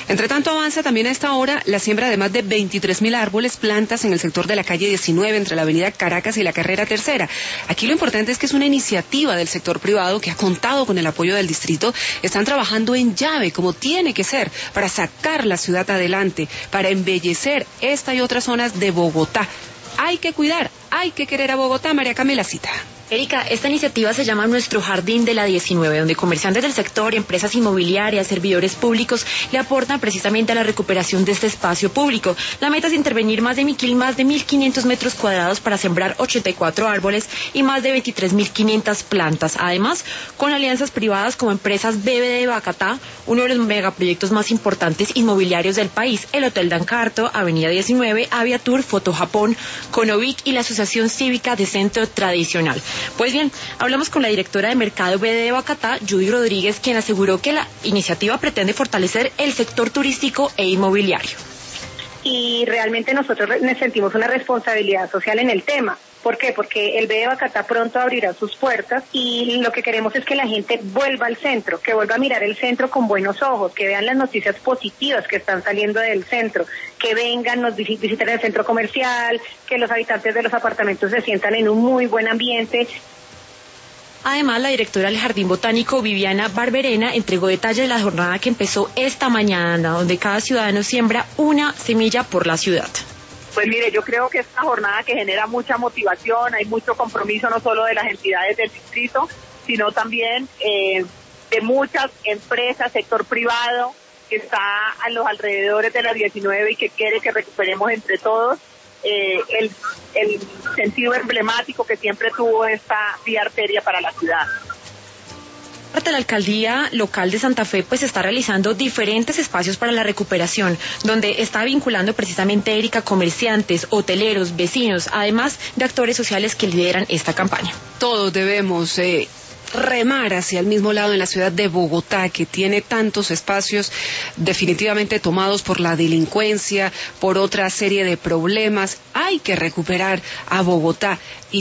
Entre tanto, avanza también a esta hora la siembra de más de 23.000 árboles, plantas en el sector de la calle 19 entre la avenida Caracas y la carrera Tercera. Aquí lo importante es que es una iniciativa del sector privado que ha contado con el apoyo del distrito. Están trabajando en llave, como tiene que ser, para sacar la ciudad adelante, para embellecer esta y otras zonas de Bogotá. Hay que cuidar, hay que querer a Bogotá. María Camila Cita. Erika, esta iniciativa se llama Nuestro Jardín de la 19, donde comerciantes del sector, empresas inmobiliarias, servidores públicos le aportan precisamente a la recuperación de este espacio público. La meta es intervenir más de 1.500 metros cuadrados para sembrar 84 árboles y más de 23.500 plantas. Además, con alianzas privadas como empresas BBD Bacatá, uno de los megaproyectos más importantes inmobiliarios del país, el Hotel Dancarto, Avenida 19, Aviatur, Foto Japón, Conovic y la Asociación Cívica de Centro Tradicional. Pues bien, hablamos con la directora de Mercado BD Bacatá, Judy Rodríguez, quien aseguró que la iniciativa pretende fortalecer el sector turístico e inmobiliario. Y realmente nosotros sentimos una responsabilidad social en el tema. ¿Por qué? Porque el BD Bacatá pronto abrirá sus puertas y lo que queremos es que la gente vuelva al centro, que vuelva a mirar el centro con buenos ojos, que vean las noticias positivas que están saliendo del centro, que vengan, nos visiten el centro comercial, que los habitantes de los apartamentos se sientan en un muy buen ambiente. Además, la directora del Jardín Botánico, Viviana Barberena, entregó detalles de la jornada que empezó esta mañana, donde cada ciudadano siembra una semilla por la ciudad. Pues mire, yo creo que es una jornada que genera mucha motivación, hay mucho compromiso no solo de las entidades del distrito, sino también de muchas empresas, sector privado, que está a los alrededores de la 19 y que quiere que recuperemos entre todos el sentido emblemático que siempre tuvo esta vía arteria para la ciudad. De la alcaldía local de Santa Fe pues está realizando diferentes espacios para la recuperación, donde está vinculando precisamente Erika comerciantes, hoteleros, vecinos, además de actores sociales que lideran esta campaña. Todos debemos remar hacia el mismo lado en la ciudad de Bogotá, que tiene tantos espacios definitivamente tomados por la delincuencia, por otra serie de problemas. Hay que recuperar a Bogotá. Y